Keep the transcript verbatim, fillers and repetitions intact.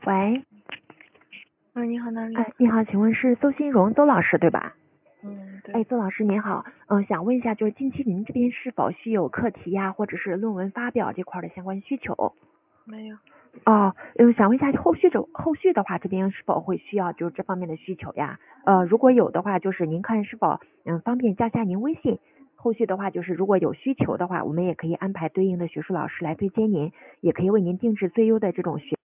喂， 嗯，你好，哪里？ 哎，你好，请问是邹新荣邹老师对吧？ 嗯，对。 哎，邹老师您好，嗯，想问一下，就是近期您这边是否需有课题呀，或者是论文发表这块的相关需求？ 没有。 哦，嗯，想问一下后续的后续的话，这边是否会需要就是这方面的需求呀？呃，如果有的话，就是您看是否嗯方便加下您微信。后续的话，就是如果有需求的话，我们也可以安排对应的学术老师来对接您，也可以为您定制最优的这种学。